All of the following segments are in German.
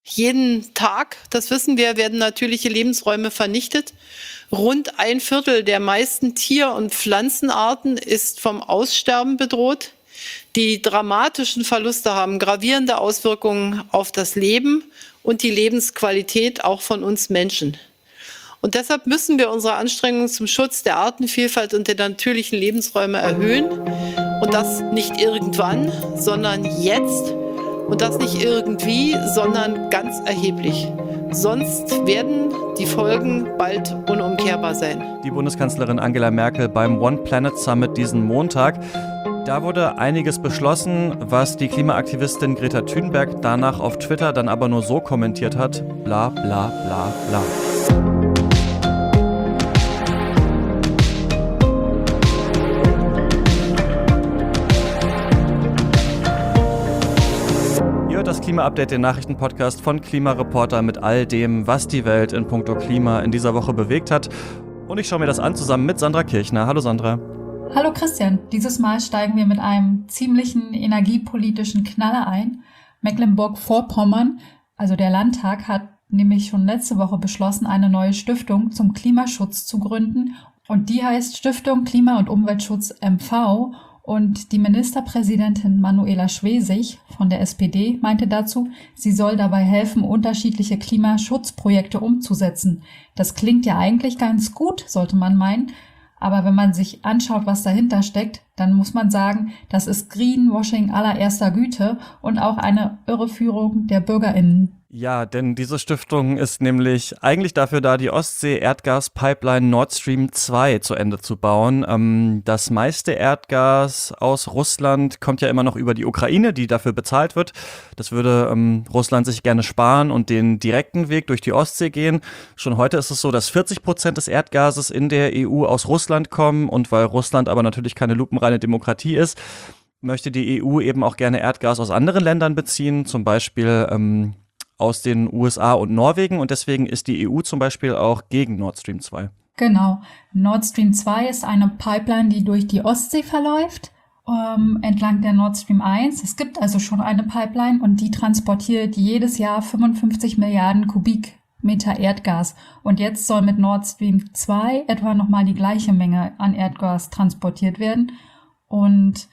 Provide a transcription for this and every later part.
Jeden Tag, das wissen wir, werden natürliche Lebensräume vernichtet. Rund 1/4 der meisten Tier- und Pflanzenarten ist vom Aussterben bedroht. Die dramatischen Verluste haben gravierende Auswirkungen auf das Leben und die Lebensqualität auch von uns Menschen. Und deshalb müssen wir unsere Anstrengungen zum Schutz der Artenvielfalt und der natürlichen Lebensräume erhöhen. Und das nicht irgendwann, sondern jetzt. Und das nicht irgendwie, sondern ganz erheblich. Sonst werden die Folgen bald unumkehrbar sein. Die Bundeskanzlerin Angela Merkel beim One Planet Summit diesen Montag. Da wurde einiges beschlossen, was die Klimaaktivistin Greta Thunberg danach auf Twitter dann aber nur so kommentiert hat: bla bla bla bla. Das Klima-Update, den Nachrichtenpodcast von Klimareporter mit all dem, was die Welt in puncto Klima in dieser Woche bewegt hat. Und ich schaue mir das an zusammen mit Sandra Kirchner. Hallo Sandra. Hallo Christian, dieses Mal steigen wir mit einem ziemlichen energiepolitischen Knaller ein. Mecklenburg-Vorpommern, also der Landtag, hat nämlich schon letzte Woche beschlossen, eine neue Stiftung zum Klimaschutz zu gründen. Und die heißt Stiftung Klima- und Umweltschutz MV. Und die Ministerpräsidentin Manuela Schwesig von der SPD meinte dazu, sie soll dabei helfen, unterschiedliche Klimaschutzprojekte umzusetzen. Das klingt ja eigentlich ganz gut, sollte man meinen. Aber wenn man sich anschaut, was dahinter steckt, dann muss man sagen, das ist Greenwashing allererster Güte und auch eine Irreführung der BürgerInnen. Ja, denn diese Stiftung ist nämlich eigentlich dafür da, die Ostsee-Erdgas-Pipeline Nord Stream 2 zu Ende zu bauen. Das meiste Erdgas aus Russland kommt ja immer noch über die Ukraine, die dafür bezahlt wird. Das würde Russland sich gerne sparen und den direkten Weg durch die Ostsee gehen. Schon heute ist es so, dass 40% des Erdgases in der EU aus Russland kommen. Und weil Russland aber natürlich keine lupenreine Demokratie ist, möchte die EU eben auch gerne Erdgas aus anderen Ländern beziehen, zum Beispiel aus den USA und Norwegen, und deswegen ist die EU zum Beispiel auch gegen Nord Stream 2. Genau. Nord Stream 2 ist eine Pipeline, die durch die Ostsee verläuft, entlang der Nord Stream 1. Es gibt also schon eine Pipeline und die transportiert jedes Jahr 55 Milliarden Kubikmeter Erdgas. Und jetzt soll mit Nord Stream 2 etwa nochmal die gleiche Menge an Erdgas transportiert werden. Und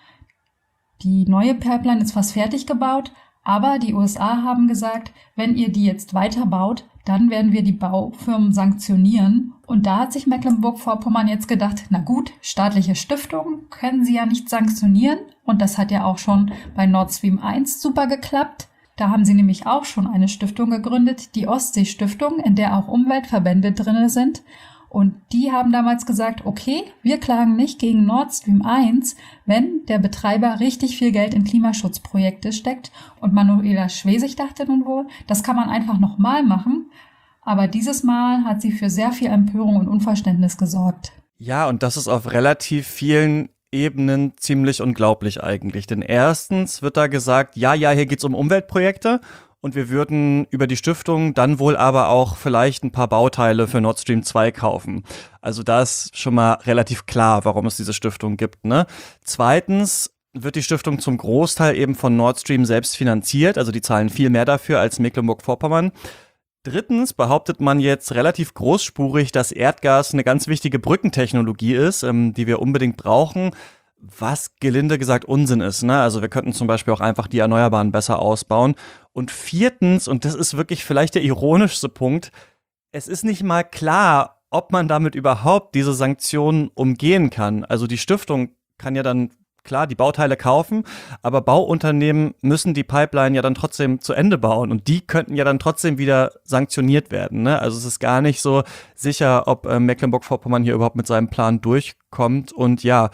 die neue Pipeline ist fast fertig gebaut. Aber die USA haben gesagt, wenn ihr die jetzt weiterbaut, dann werden wir die Baufirmen sanktionieren. Und da hat sich Mecklenburg-Vorpommern jetzt gedacht, na gut, staatliche Stiftungen können sie ja nicht sanktionieren. Und das hat ja auch schon bei Nord Stream 1 super geklappt. Da haben sie nämlich auch schon eine Stiftung gegründet, die Ostsee-Stiftung, in der auch Umweltverbände drin sind. Und die haben damals gesagt, okay, wir klagen nicht gegen Nord Stream 1, wenn der Betreiber richtig viel Geld in Klimaschutzprojekte steckt. Und Manuela Schwesig dachte nun wohl, das kann man einfach nochmal machen. Aber dieses Mal hat sie für sehr viel Empörung und Unverständnis gesorgt. Ja, und das ist auf relativ vielen Ebenen ziemlich unglaublich eigentlich. Denn erstens wird da gesagt, ja, hier geht's um Umweltprojekte. Und wir würden über die Stiftung dann wohl aber auch vielleicht ein paar Bauteile für Nord Stream 2 kaufen. Also da ist schon mal relativ klar, warum es diese Stiftung gibt, ne? Zweitens wird die Stiftung zum Großteil eben von Nord Stream selbst finanziert. Also die zahlen viel mehr dafür als Mecklenburg-Vorpommern. Drittens behauptet man jetzt relativ großspurig, dass Erdgas eine ganz wichtige Brückentechnologie ist, die wir unbedingt brauchen. Was gelinde gesagt Unsinn ist, ne? Also wir könnten zum Beispiel auch einfach die Erneuerbaren besser ausbauen. Und viertens, und das ist wirklich vielleicht der ironischste Punkt, es ist nicht mal klar, ob man damit überhaupt diese Sanktionen umgehen kann. Also die Stiftung kann ja dann klar die Bauteile kaufen, aber Bauunternehmen müssen die Pipeline ja dann trotzdem zu Ende bauen und die könnten ja dann trotzdem wieder sanktioniert werden, ne? Also es ist gar nicht so sicher, ob Mecklenburg-Vorpommern hier überhaupt mit seinem Plan durchkommt und ja,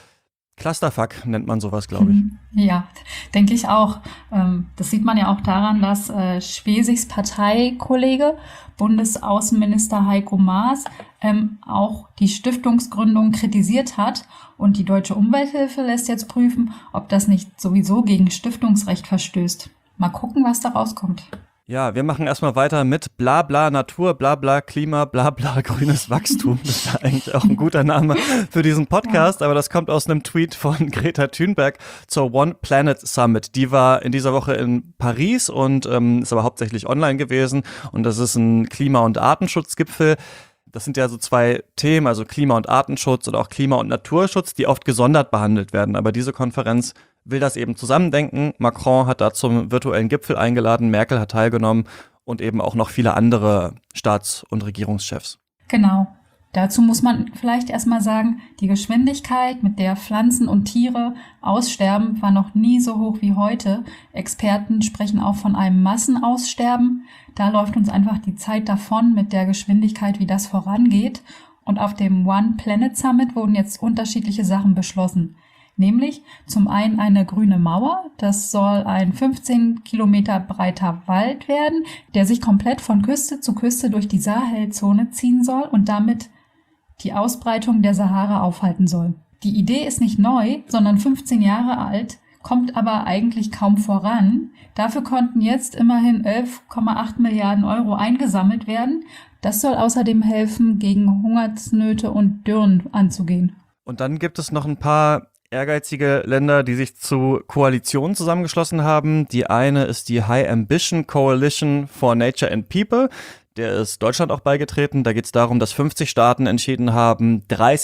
Clusterfuck nennt man sowas, glaube ich. Ja, denke ich auch. Das sieht man ja auch daran, dass Schwesigs Parteikollege, Bundesaußenminister Heiko Maas, auch die Stiftungsgründung kritisiert hat. Und die Deutsche Umwelthilfe lässt jetzt prüfen, ob das nicht sowieso gegen Stiftungsrecht verstößt. Mal gucken, was da rauskommt. Ja, wir machen erstmal weiter mit Blabla Natur, Blabla Klima, Blabla grünes Wachstum. Das ist eigentlich auch ein guter Name für diesen Podcast, aber das kommt aus einem Tweet von Greta Thunberg zur One Planet Summit. Die war in dieser Woche in Paris und ist aber hauptsächlich online gewesen und das ist ein Klima- und Artenschutzgipfel. Das sind ja so zwei Themen, also Klima- und Artenschutz oder auch Klima- und Naturschutz, die oft gesondert behandelt werden. Aber diese Konferenz will das eben zusammendenken. Macron hat da zum virtuellen Gipfel eingeladen, Merkel hat teilgenommen und eben auch noch viele andere Staats- und Regierungschefs. Genau. Dazu muss man vielleicht erstmal sagen, die Geschwindigkeit, mit der Pflanzen und Tiere aussterben, war noch nie so hoch wie heute. Experten sprechen auch von einem Massenaussterben. Da läuft uns einfach die Zeit davon mit der Geschwindigkeit, wie das vorangeht. Und auf dem One Planet Summit wurden jetzt unterschiedliche Sachen beschlossen. Nämlich zum einen eine grüne Mauer, das soll ein 15 Kilometer breiter Wald werden, der sich komplett von Küste zu Küste durch die Sahelzone ziehen soll und damit die Ausbreitung der Sahara aufhalten soll. Die Idee ist nicht neu, sondern 15 Jahre alt, kommt aber eigentlich kaum voran. Dafür konnten jetzt immerhin 11,8 Milliarden Euro eingesammelt werden. Das soll außerdem helfen, gegen Hungersnöte und Dürren anzugehen. Und dann gibt es noch ein paar ehrgeizige Länder, die sich zu Koalitionen zusammengeschlossen haben. Die eine ist die High Ambition Coalition for Nature and People. Der ist Deutschland auch beigetreten. Da geht es darum, dass 50 Staaten entschieden haben,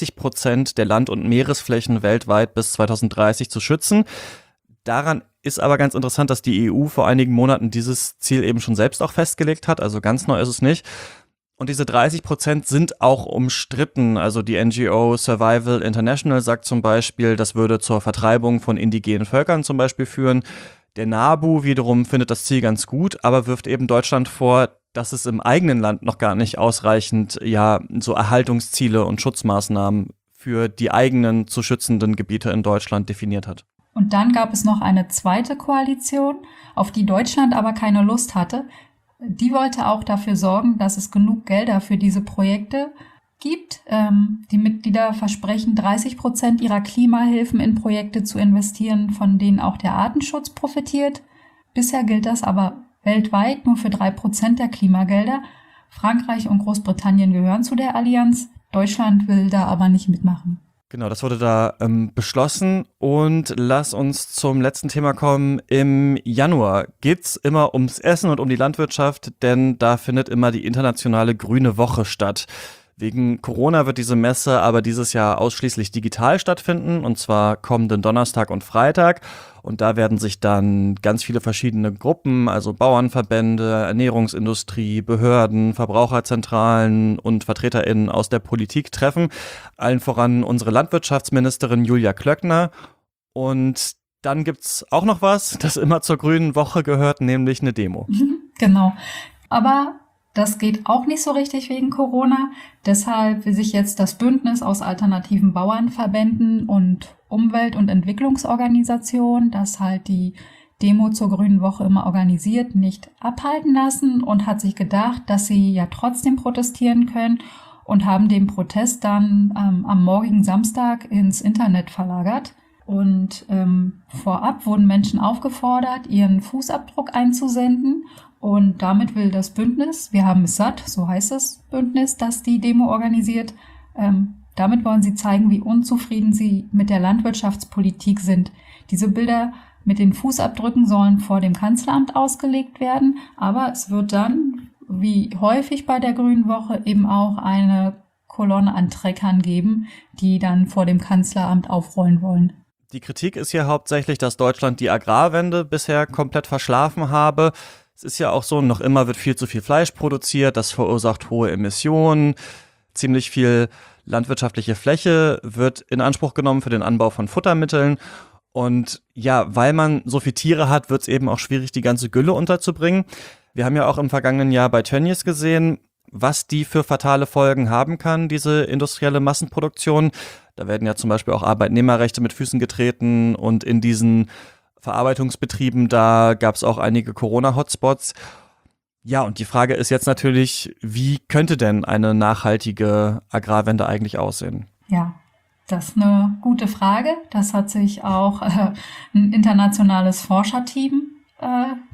30% der Land- und Meeresflächen weltweit bis 2030 zu schützen. Daran ist aber ganz interessant, dass die EU vor einigen Monaten dieses Ziel eben schon selbst auch festgelegt hat. Also ganz neu ist es nicht. Und diese 30% sind auch umstritten. Also die NGO Survival International sagt zum Beispiel, das würde zur Vertreibung von indigenen Völkern zum Beispiel führen. Der NABU wiederum findet das Ziel ganz gut, aber wirft eben Deutschland vor, dass es im eigenen Land noch gar nicht ausreichend so Erhaltungsziele und Schutzmaßnahmen für die eigenen zu schützenden Gebiete in Deutschland definiert hat. Und dann gab es noch eine zweite Koalition, auf die Deutschland aber keine Lust hatte. Die wollte auch dafür sorgen, dass es genug Gelder für diese Projekte gibt. Die Mitglieder versprechen, 30% ihrer Klimahilfen in Projekte zu investieren, von denen auch der Artenschutz profitiert. Bisher gilt das aber weltweit nur für 3% der Klimagelder. Frankreich und Großbritannien gehören zu der Allianz. Deutschland will da aber nicht mitmachen. Genau, das wurde da beschlossen und lass uns zum letzten Thema kommen. Im Januar geht's immer ums Essen und um die Landwirtschaft, denn da findet immer die internationale Grüne Woche statt. Wegen Corona wird diese Messe aber dieses Jahr ausschließlich digital stattfinden, und zwar kommenden Donnerstag und Freitag. Und da werden sich dann ganz viele verschiedene Gruppen, also Bauernverbände, Ernährungsindustrie, Behörden, Verbraucherzentralen und VertreterInnen aus der Politik treffen. Allen voran unsere Landwirtschaftsministerin Julia Klöckner. Und dann gibt's auch noch was, das immer zur Grünen Woche gehört, nämlich eine Demo. Genau. Aber das geht auch nicht so richtig wegen Corona. Deshalb will sich jetzt das Bündnis aus alternativen Bauernverbänden und Umwelt- und Entwicklungsorganisationen, das halt die Demo zur Grünen Woche immer organisiert, nicht abhalten lassen und hat sich gedacht, dass sie ja trotzdem protestieren können und haben den Protest dann am morgigen Samstag ins Internet verlagert. Und vorab wurden Menschen aufgefordert, ihren Fußabdruck einzusenden. Und damit will das Bündnis, wir haben es satt, so heißt das Bündnis, das die Demo organisiert, damit wollen sie zeigen, wie unzufrieden sie mit der Landwirtschaftspolitik sind. Diese Bilder mit den Fußabdrücken sollen vor dem Kanzleramt ausgelegt werden, aber es wird dann, wie häufig bei der Grünen Woche, eben auch eine Kolonne an Treckern geben, die dann vor dem Kanzleramt aufrollen wollen. Die Kritik ist hier hauptsächlich, dass Deutschland die Agrarwende bisher komplett verschlafen habe. Es ist ja auch so, noch immer wird viel zu viel Fleisch produziert, das verursacht hohe Emissionen. Ziemlich viel landwirtschaftliche Fläche wird in Anspruch genommen für den Anbau von Futtermitteln. Und ja, weil man so viele Tiere hat, wird es eben auch schwierig, die ganze Gülle unterzubringen. Wir haben ja auch im vergangenen Jahr bei Tönnies gesehen, was die für fatale Folgen haben kann, diese industrielle Massenproduktion. Da werden ja zum Beispiel auch Arbeitnehmerrechte mit Füßen getreten und in diesen Verarbeitungsbetrieben, da gab es auch einige Corona-Hotspots. Ja, und die Frage ist jetzt natürlich, wie könnte denn eine nachhaltige Agrarwende eigentlich aussehen? Ja, das ist eine gute Frage. Das hat sich auch ein internationales Forscherteam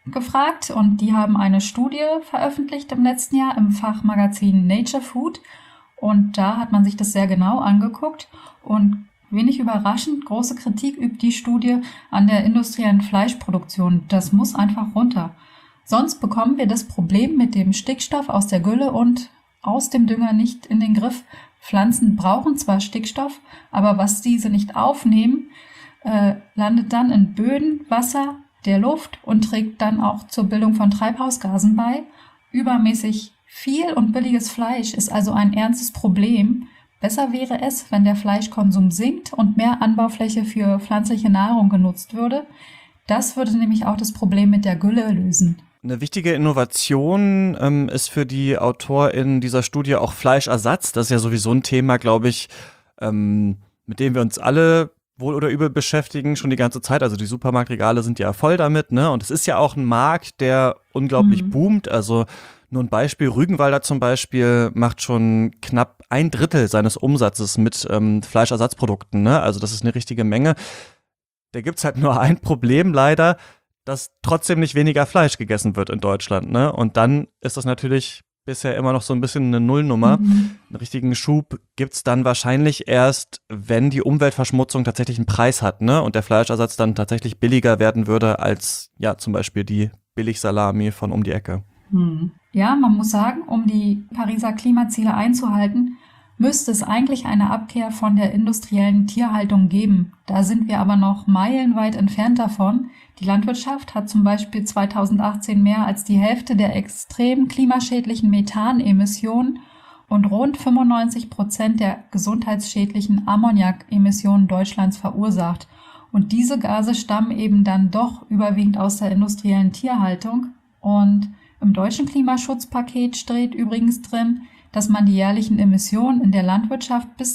gefragt und die haben eine Studie veröffentlicht im letzten Jahr im Fachmagazin Nature Food und da hat man sich das sehr genau angeguckt und wenig überraschend, große Kritik übt die Studie an der industriellen Fleischproduktion. Das muss einfach runter. Sonst bekommen wir das Problem mit dem Stickstoff aus der Gülle und aus dem Dünger nicht in den Griff. Pflanzen brauchen zwar Stickstoff, aber was diese nicht aufnehmen, landet dann in Böden, Wasser, der Luft und trägt dann auch zur Bildung von Treibhausgasen bei. Übermäßig viel und billiges Fleisch ist also ein ernstes Problem. Besser wäre es, wenn der Fleischkonsum sinkt und mehr Anbaufläche für pflanzliche Nahrung genutzt würde. Das würde nämlich auch das Problem mit der Gülle lösen. Eine wichtige Innovation ist für die AutorInnen dieser Studie auch Fleischersatz. Das ist ja sowieso ein Thema, glaube ich, mit dem wir uns alle wohl oder übel beschäftigen, schon die ganze Zeit. Also die Supermarktregale sind ja voll damit, ne? Und es ist ja auch ein Markt, der unglaublich boomt. Also nur ein Beispiel, Rügenwalder zum Beispiel macht schon knapp 1/3 seines Umsatzes mit Fleischersatzprodukten, ne? Also das ist eine richtige Menge. Da gibt's halt nur ein Problem leider, dass trotzdem nicht weniger Fleisch gegessen wird in Deutschland, ne? Und dann ist das natürlich bisher immer noch so ein bisschen eine Nullnummer. Einen richtigen Schub gibt's dann wahrscheinlich erst, wenn die Umweltverschmutzung tatsächlich einen Preis hat, ne? Und der Fleischersatz dann tatsächlich billiger werden würde als, ja, zum Beispiel die Billigsalami von um die Ecke. Ja, man muss sagen, um die Pariser Klimaziele einzuhalten, müsste es eigentlich eine Abkehr von der industriellen Tierhaltung geben. Da sind wir aber noch meilenweit entfernt davon. Die Landwirtschaft hat zum Beispiel 2018 mehr als die Hälfte der extrem klimaschädlichen Methanemissionen und rund 95% der gesundheitsschädlichen Ammoniakemissionen Deutschlands verursacht. Und diese Gase stammen eben dann doch überwiegend aus der industriellen Tierhaltung. Und im deutschen Klimaschutzpaket steht übrigens drin, dass man die jährlichen Emissionen in der Landwirtschaft bis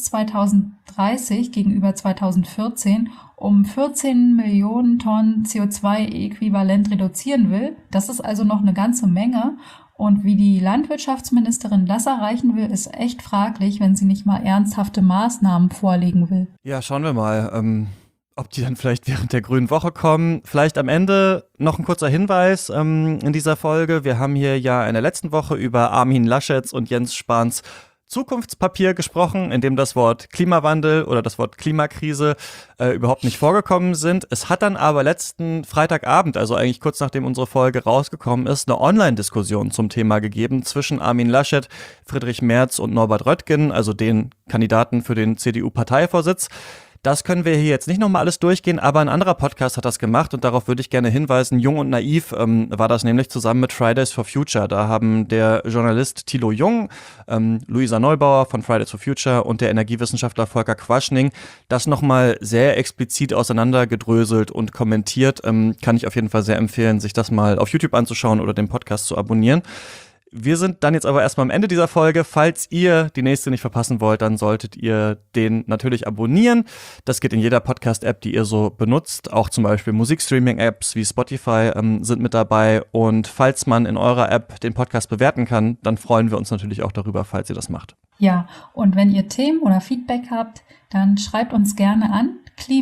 2030 gegenüber 2014 um 14 Millionen Tonnen CO2-Äquivalent reduzieren will. Das ist also noch eine ganze Menge. Und wie die Landwirtschaftsministerin das erreichen will, ist echt fraglich, wenn sie nicht mal ernsthafte Maßnahmen vorlegen will. Ja, schauen wir mal, ob die dann vielleicht während der Grünen Woche kommen. Vielleicht am Ende noch ein kurzer Hinweis in dieser Folge. Wir haben hier ja in der letzten Woche über Armin Laschets und Jens Spahns Zukunftspapier gesprochen, in dem das Wort Klimawandel oder das Wort Klimakrise überhaupt nicht vorgekommen sind. Es hat dann aber letzten Freitagabend, also eigentlich kurz nachdem unsere Folge rausgekommen ist, eine Online-Diskussion zum Thema gegeben zwischen Armin Laschet, Friedrich Merz und Norbert Röttgen, also den Kandidaten für den CDU-Parteivorsitz. Das können wir hier jetzt nicht nochmal alles durchgehen, aber ein anderer Podcast hat das gemacht und darauf würde ich gerne hinweisen. Jung und Naiv war das nämlich zusammen mit Fridays for Future. Da haben der Journalist Thilo Jung, Luisa Neubauer von Fridays for Future und der Energiewissenschaftler Volker Quaschning das nochmal sehr explizit auseinandergedröselt und kommentiert. Kann ich auf jeden Fall sehr empfehlen, sich das mal auf YouTube anzuschauen oder den Podcast zu abonnieren. Wir sind dann jetzt aber erstmal am Ende dieser Folge. Falls ihr die nächste nicht verpassen wollt, dann solltet ihr den natürlich abonnieren. Das geht in jeder Podcast-App, die ihr so benutzt. Auch zum Beispiel Musikstreaming-Apps wie Spotify sind mit dabei. Und falls man in eurer App den Podcast bewerten kann, dann freuen wir uns natürlich auch darüber, falls ihr das macht. Ja, und wenn ihr Themen oder Feedback habt, dann schreibt uns gerne an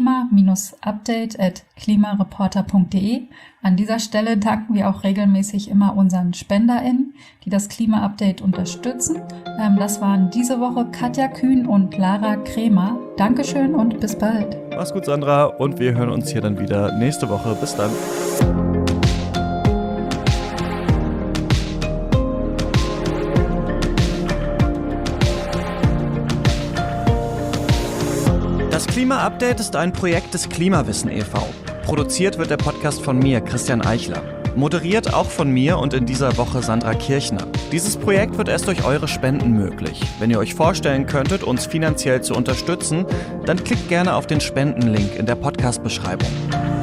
klima-update@klimareporter.de. An dieser Stelle danken wir auch regelmäßig immer unseren SpenderInnen, die das Klima-Update unterstützen. Das waren diese Woche Katja Kühn und Lara Kremer. Dankeschön und bis bald. Mach's gut, Sandra, und wir hören uns hier dann wieder nächste Woche. Bis dann. Das Klima-Update ist ein Projekt des Klimawissen e.V. Produziert wird der Podcast von mir, Christian Eichler. Moderiert auch von mir und in dieser Woche Sandra Kirchner. Dieses Projekt wird erst durch eure Spenden möglich. Wenn ihr euch vorstellen könntet, uns finanziell zu unterstützen, dann klickt gerne auf den Spendenlink in der Podcast-Beschreibung.